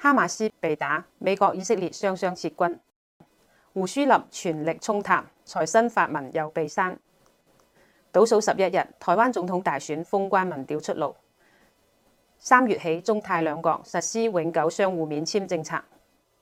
哈馬斯被打，美國以色列雙雙撤軍。胡舒立全力衝塔，財新發文又被刪。倒數11日，台灣總統大選封關民調出爐。3月起，中泰兩國實施永久相互免簽政策。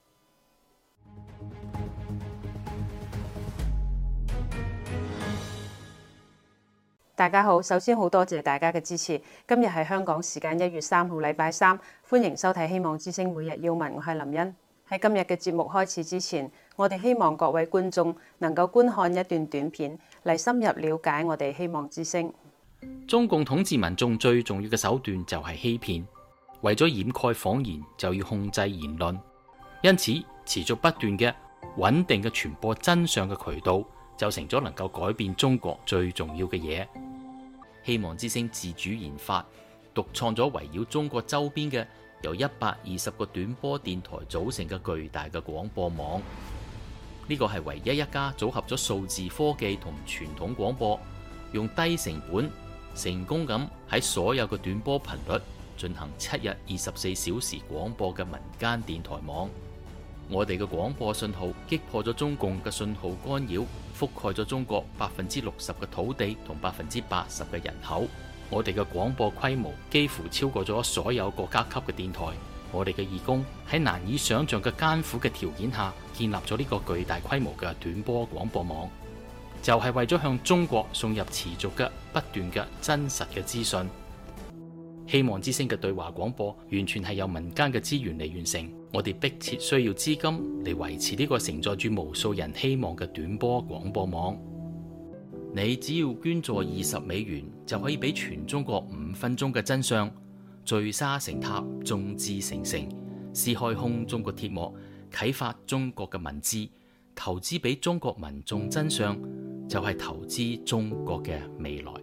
大家好，首先好多謝大家嘅支持。今日係香港時間1月3號禮拜三，歡迎收睇希望之聲每日要聞，我係林茵。喺今日嘅節目開始之前，我哋希望各位觀眾能夠觀看一段短片，嚟深入了解我哋希望之聲。 中共統治民眾最重要嘅手段就係欺騙，為咗掩蓋謊言，就要控制言論，因此持續不斷嘅穩定嘅傳播真相嘅渠道，就成咗能夠改變中國最重要嘅嘢。希望之聲自主研發、獨創咗圍繞中國周邊嘅由120個短波電台組成嘅巨大嘅廣播網。呢個係唯一一家組合咗數字科技同傳統廣播，用低成本成功咁喺所有嘅短波頻率進行7日24小時廣播嘅民間電台網。我哋嘅廣播信號擊破咗中共嘅信號干擾，覆蓋咗中國60%嘅土地同80%嘅人口。我哋嘅廣播規模幾乎超過咗所有國家級嘅電台。我哋嘅義工喺難以想象嘅艱苦嘅條件下，建立咗呢個巨大規模嘅短波廣播網，就係為咗向中國送入持續嘅不斷嘅真實嘅資訊。希望之聲嘅對話廣播完全係由民間嘅資源嚟完成，我哋迫切需要資金嚟維持呢個承載住無數人希望嘅短波廣播網。你只要捐助20美元，就可以俾全中國5分鐘嘅真相，聚沙成塔，眾志成城，撕開空中嘅鐵幕，啟發中國嘅文字，投資俾中國民眾真相，就係投資中國嘅未來。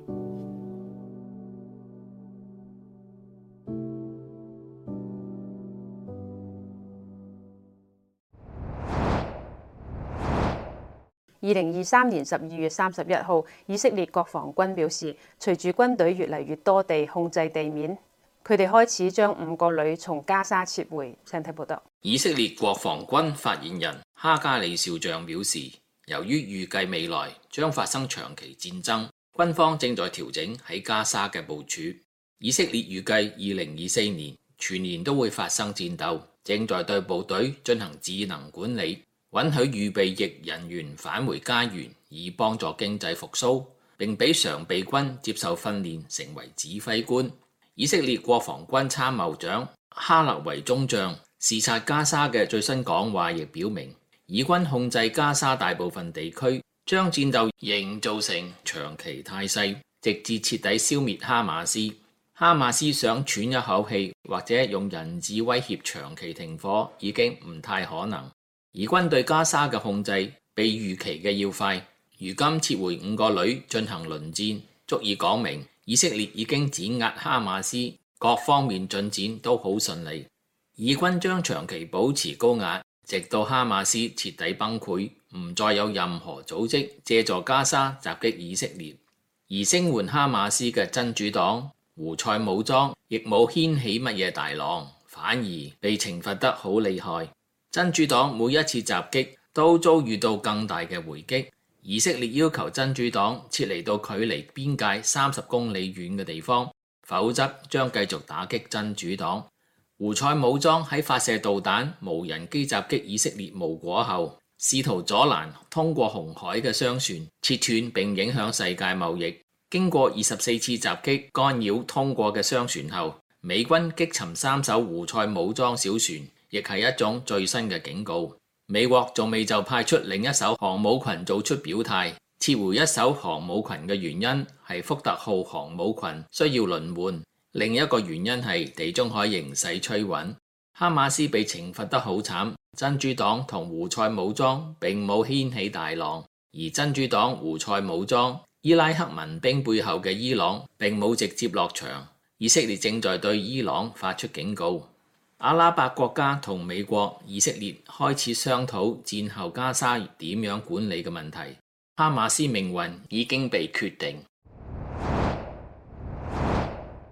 2023年12月31號，以色列國防軍表示，隨住軍隊越嚟越多地控制地面，佢哋開始將5個旅從加沙撤回。請睇報道。 以色列國防軍發言人哈加里少將表示，由於預計未來將發生長期戰爭，軍方正在調整喺加沙嘅部署。以色列預計2024年全年都會發生戰鬥，正在對部隊進行智能管理，允許預備役人員返回家園，以幫助經濟復甦，並俾常備軍接受訓練成為指揮官。以色列國防軍參謀長哈勒維中將視察加沙嘅最新講話亦表明，以軍控制加沙大部分地區，將戰鬥營造成長期態勢，直至徹底消滅哈馬斯。哈馬斯想喘一口氣或者用人質威脅長期停火已經唔太可能。以軍對加沙嘅控制比預期嘅要快，如今撤回5個旅進行輪戰，足以講明以色列已經碾壓哈馬斯，各方面進展都好順利。以軍將長期保持高壓，直到哈馬斯徹底崩潰，唔再有任何組織借助加沙襲擊以色列。而聲援哈馬斯嘅真主黨胡塞武裝亦冇掀起乜嘢大浪，反而被懲罰得好厲害。真主黨每一次襲擊都遭遇到更大嘅回擊，以色列要求真主黨撤離到距離邊界30公里遠嘅地方，否則將繼續打擊真主黨。胡塞武裝喺發射導彈、無人機襲擊以色列無果後，試圖阻攔通過紅海嘅商船，切斷並影響世界貿易。經過24次襲擊干擾通過嘅商船後，美軍擊沉3艘胡塞武裝小船，亦係一種最新嘅警告。美國仲未就派出另一艘航母群做出表態，撤回一艘航母群嘅原因係福特號航母群需要輪換，另一個原因係地中海形勢趨穩。哈馬斯被懲罰得好慘，真主黨同胡塞武裝並冇掀起大浪，而真主黨、胡塞武裝、伊拉克民兵背後嘅伊朗並冇直接落場。以色列正在對伊朗發出警告。阿拉伯國家同美國、以色列開始商討戰後加沙點樣管理嘅問題。哈馬斯命運已經被決定。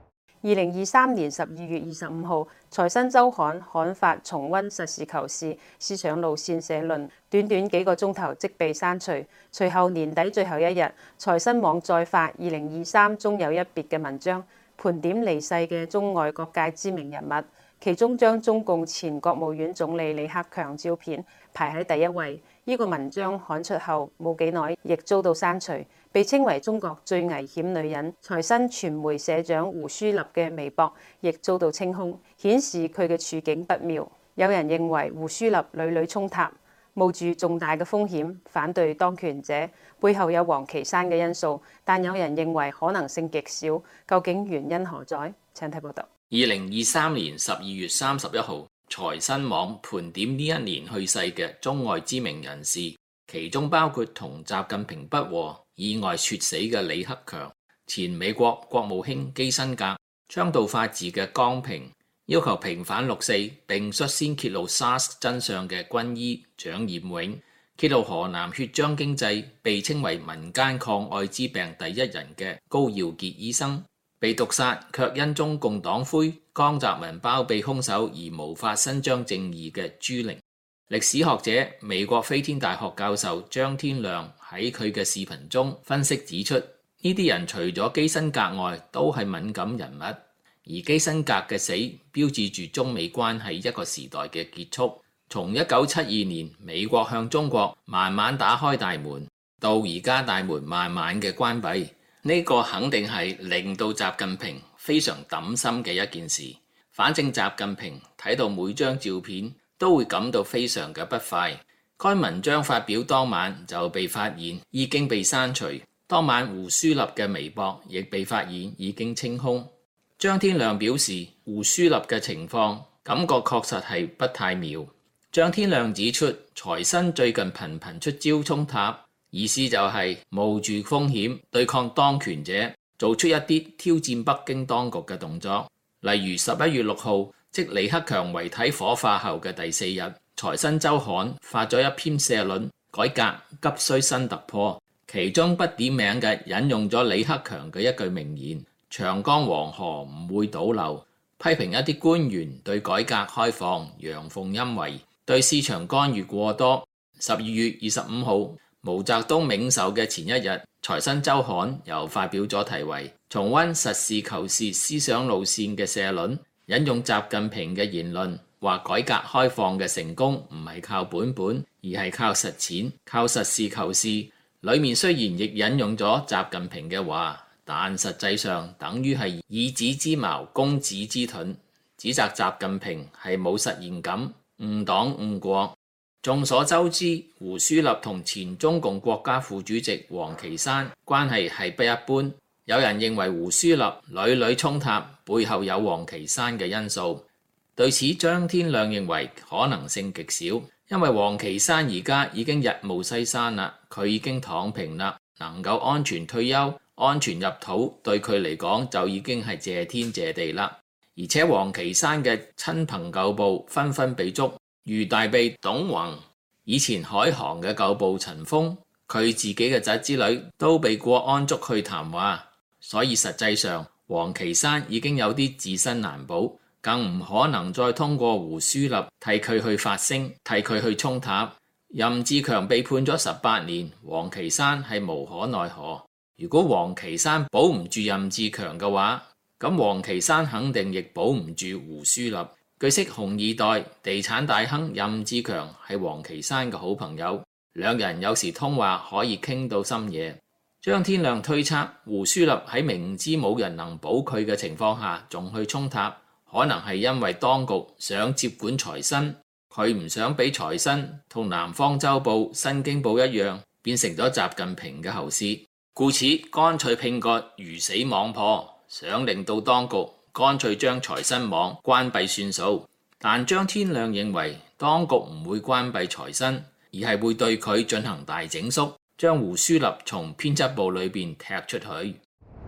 2023年12月25號，財新週刊刊發重溫實事求是思想路線社論，短短幾個鐘頭即被刪除。隨後年底最後一日，財新網再發2023中有一別嘅文章，盤點離世嘅中外各界知名人物，其中將中共前國務院總理李克強照片排喺第一位。呢個文章刊出後冇幾耐，亦遭到刪除。被稱為中國最危險女人、財新傳媒社長胡舒立嘅微博亦遭到清空，顯示佢嘅處境不妙。有人認為胡舒立屢屢衝塔，冒住重大嘅風險反對當權者，背後有王岐山嘅因素，但有人認為可能性極少。究竟原因何在？請睇報道。 2023年12月31號，財新網盤點呢一年去世嘅中外知名人士，其中包括同習近平不和意外猝死嘅李克強、前美國國務卿基辛格、倡導法治嘅江平、要求平反六四並率先揭露 SARS 真相嘅軍醫蔣冉永、揭露河南血漿經濟被稱為民間抗艾滋病第一人嘅高耀潔醫生，被毒殺卻因中共黨魁江澤民包庇兇手而無法伸張正義嘅朱玲。歷史學者、美國飛天大學教授張天亮喺佢嘅視頻中分析指出，呢啲人除咗基辛格外，都係敏感人物，而基辛格嘅死標誌住中美關係一個時代嘅結束。從1972年美國向中國慢慢打開大門，到而家大門慢慢嘅關閉，呢個肯定係令到習近平非常擔心嘅一件事。反正習近平睇到每張照片都會感到非常嘅不快。該文章發表當晚就被發現已經被刪除，當晚胡舒立嘅微博亦被發現已經清空。張天亮表示，胡舒立嘅情況感覺確實係不太妙。張天亮指出，財新最近頻頻出招衝塔，意思就係冒住風險對抗當權者，做出一啲挑戰北京當局嘅動作。例如11月6號，即李克強遺體火化後嘅第4日，財新週刊發咗一篇社論，改革急需新突破，其中不點名嘅引用咗李克強嘅一句名言：長江黃河唔會倒流，批評一啲官員對改革開放陽奉陰違，對市場干預過多。12月25號，毛澤東冥壽嘅前一日，財新週刊又發表咗題為重溫實事求是思想路線嘅社論，引用習近平嘅言論，話改革開放嘅成功唔係靠本本，而係靠實踐，靠實事求是。裡面雖然亦引用咗習近平嘅話，但實際上等於係以子之矛攻子之盾，指責習近平係冇實驗感，誤黨誤國。眾所周知，胡舒立同前中共國家副主席王岐山關係係不一般。有人認為胡舒立屢屢衝塔背後有王岐山嘅因素，對此張天亮認為可能性極少，因為王岐山而家已經日暮西山啦，佢已經躺平啦，能夠安全退休、安全入土，對佢嚟講就已經係謝天謝地啦。而且王岐山嘅親朋舊部紛紛被捉，如大秘董宏、以前海航嘅舊部陳鋒，佢自己嘅侄之女都被國安捉去談話。所以實際上，王岐山已經有啲自身難保，更唔可能再通過胡舒立替佢去發聲，替佢去衝塔。任志強被判咗18年，王岐山係無可奈何。如果王岐山保唔住任志強嘅話，咁王岐山肯定亦保唔住胡舒立。據悉，紅二代地產大亨任志強係王岐山嘅好朋友，兩人有時通話可以傾到深夜。張天亮推測，胡舒立喺明知冇人能保佢嘅情況下仲去衝塔，可能係因為當局想接管財新，佢唔想俾財新同南方周報、新京報一樣變成咗習近平嘅喉舌，故此乾脆拼個魚死網破，想令到當局乾脆將財新網關閉算數。但張天亮認為當局唔會關閉財新，而係會對佢進行大整肅，將胡舒立從編輯部裏邊踢出去。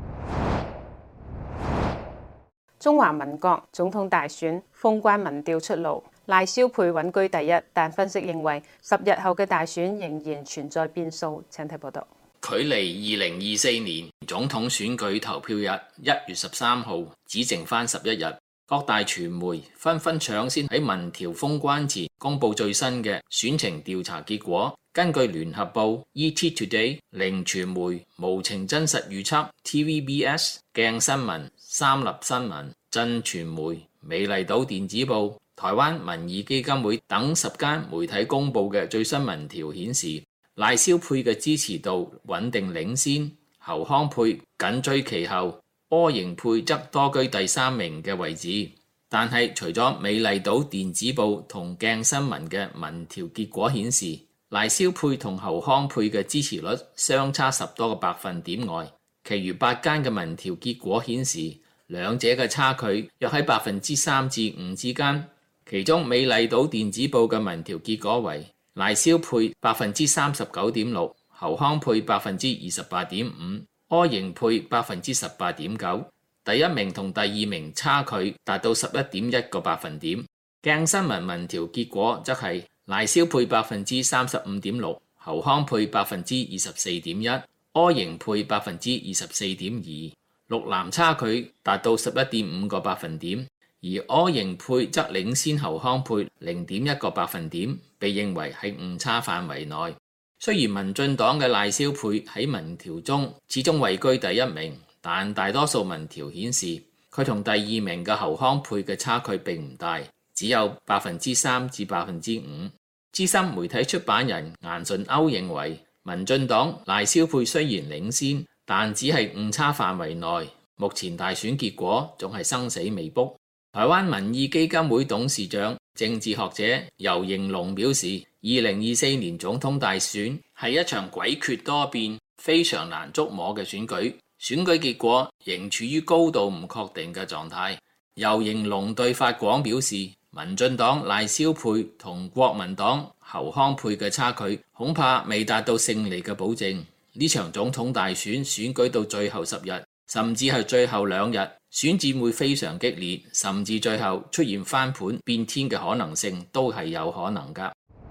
中華民國總統大選封關民調出爐，賴蕭配穩居第一，但分析認為10日後嘅大選仍然存在變數。請睇報道。 距離2024年總統選舉投票日1月13號只剩返11日，各大傳媒紛紛搶先喺民調封關前公佈最新嘅選情調查結果。根據聯合報、ET Today、零傳媒、無情真實預測、TVBS、鏡新聞、三立新聞、真傳媒、美麗島電子報、台灣民意基金會等10間媒體公佈嘅最新民調顯示，賴蕭配嘅支持度穩定領先，侯康配緊追其後，柯瑩配則多居第3名嘅位置。但係除咗美麗島電子報同鏡新聞嘅民調結果顯示，賴蕭配同侯康配嘅支持率相差10多個百分點外，其餘8間嘅民調結果顯示，兩者嘅差距約喺3%至5%之間。其中美麗島電子報嘅民調結果為賴蕭配39.6%，侯康配28.5%，柯瑩配18.9%。第一名同第二名差距達到11.1個百分點。鏡新聞民調結果則係賴蕭配35.6%，侯康配24.1%，柯瑩配24.2%。綠藍差距達到11.5個百分點，而柯瑩配則領先侯康配0.1個百分點，被認為喺誤差範圍內。雖然民進黨嘅賴蕭配喺民調中始終位居第一名，但大多數民調顯示佢同第二名嘅侯康配嘅差距並唔大，只有3%至5%。資深媒體出版人顏順歐認為，民進黨賴蕭配雖然領先，但只係誤差範圍內，目前大選結果仲係生死未卜。台灣民意基金會董事長、政治學者游盈隆表示，2024年總統大選係一場詭譎多變、非常難捉摸嘅選舉，選舉結果仍處於高度唔確定嘅狀態。游盈隆對法廣表示，民進黨賴蕭配同國民黨侯康配嘅差距恐怕未達到勝利嘅保證。呢場總統大選選舉到最後10日，甚至係最後2日，選戰會非常激烈，甚至最後出現翻盤變天嘅可能性都係有可能㗎。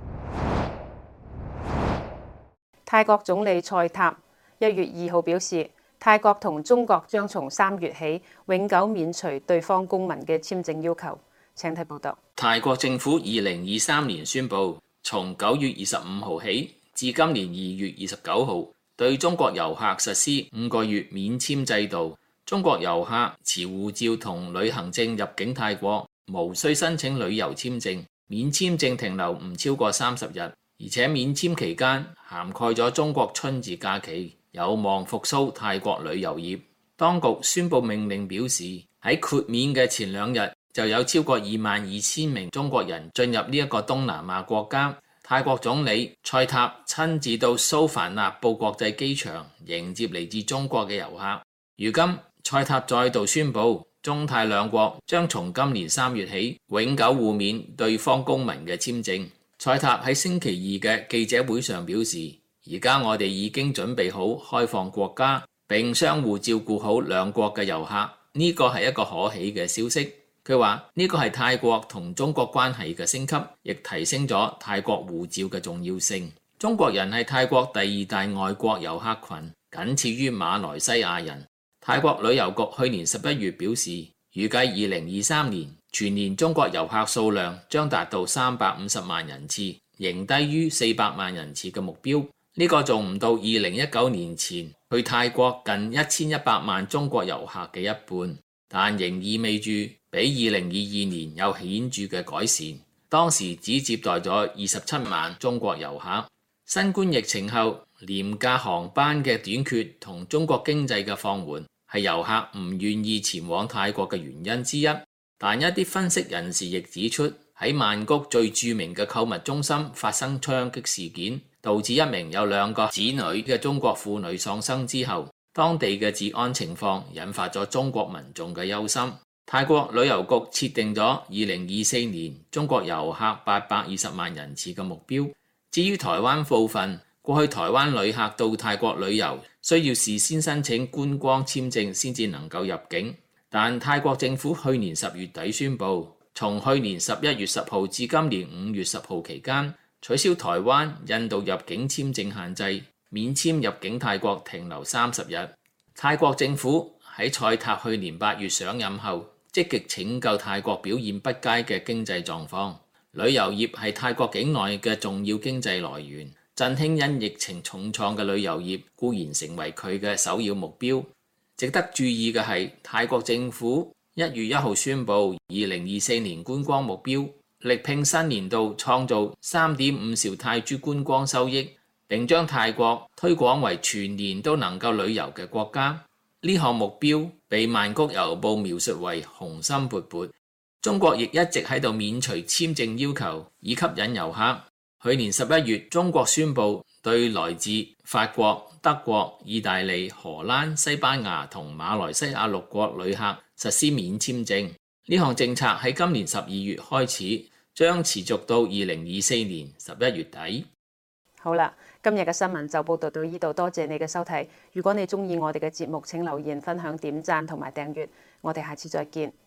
泰國總理賽塔1月2號表示，泰國同中國將從3月起永久免除對方公民嘅簽證要求。請睇報道。 泰國政府2023年宣布，從9月25號起至今年2月29號，對中國遊客實施5個月免簽制度。中國遊客持護照同旅行證入境泰國，無需申請旅遊簽證，免簽證停留唔超過30日，而且免簽期間涵蓋咗中國春節假期，有望復甦泰國旅遊業。當局宣布命令表示，喺豁免嘅前2日，就有超過22,000名中國人進入呢一個東南亞國家。泰國總理賽塔親自到蘇凡納布國際機場迎接嚟自中國嘅遊客。如今賽塔再度宣布，中泰兩國將從今年3月起永久互免對方公民嘅簽證。賽塔喺星期2嘅記者會上表示，而家我哋已經準備好開放國家，並相互照顧好兩國嘅遊客，呢個係一個可喜嘅消息。佢話呢個係泰國同中國關係嘅升級，亦提升咗泰國護照嘅重要性。中國人係泰國第2大外國遊客群，僅次於馬來西亞人。泰國旅遊局去年11月表示，預計2023年全年中國遊客數量將達到350萬人次，仍低於400萬人次嘅目標。呢個仲唔到2019年前去泰國近1100萬中國遊客嘅一半，但仍意味住比2022年有顯著嘅改善，當時只接待咗27萬中國遊客。新冠疫情後，廉價航班嘅短缺同中國經濟嘅放緩係遊客唔願意前往泰國嘅原因之一。但一啲分析人士亦指出，喺曼谷最著名嘅購物中心發生槍擊事件，導致1名有2個子女嘅中國婦女喪生之後，當地嘅治安情況引發咗中國民眾嘅憂心。泰國旅遊局設定咗2024年中國遊客820萬人次嘅目標。至於台灣部分，過去台灣旅客到泰國旅遊需要事先申請觀光簽證先至能夠入境，但泰國政府去年10月底宣布，從去年11月10號至今年5月10號期間，取消台灣、印度入境簽證限制， 免簽入境泰國停留30日。泰國政府喺蔡塔去年8月上任後，積極拯救泰國表現不佳嘅經濟狀況。旅遊業係泰國境內嘅重要經濟來源，振興因疫情重創嘅旅遊業固然成為佢嘅首要目標。值得注意嘅係，泰國政府1月1號宣布2024年觀光目標，力拼新年度創造3.5兆泰銖觀光收益，並將泰國推廣為全年都能夠旅遊嘅國家。呢項目標被曼谷郵報描述為雄心勃勃。中國亦一直喺度免除簽證要求，以吸引遊客。去年11月，中國宣布對來自法國、德國、意大利、荷蘭、西班牙同馬來西亞6國旅客實施免簽證。呢項政策喺今年12月開始，將持續到2024年11月底。 好啦，今日嘅新聞就報道到呢度，多謝你嘅收睇。如果你鍾意我哋嘅節目，請留言、分享、點讚同埋訂閱。我哋下次再見。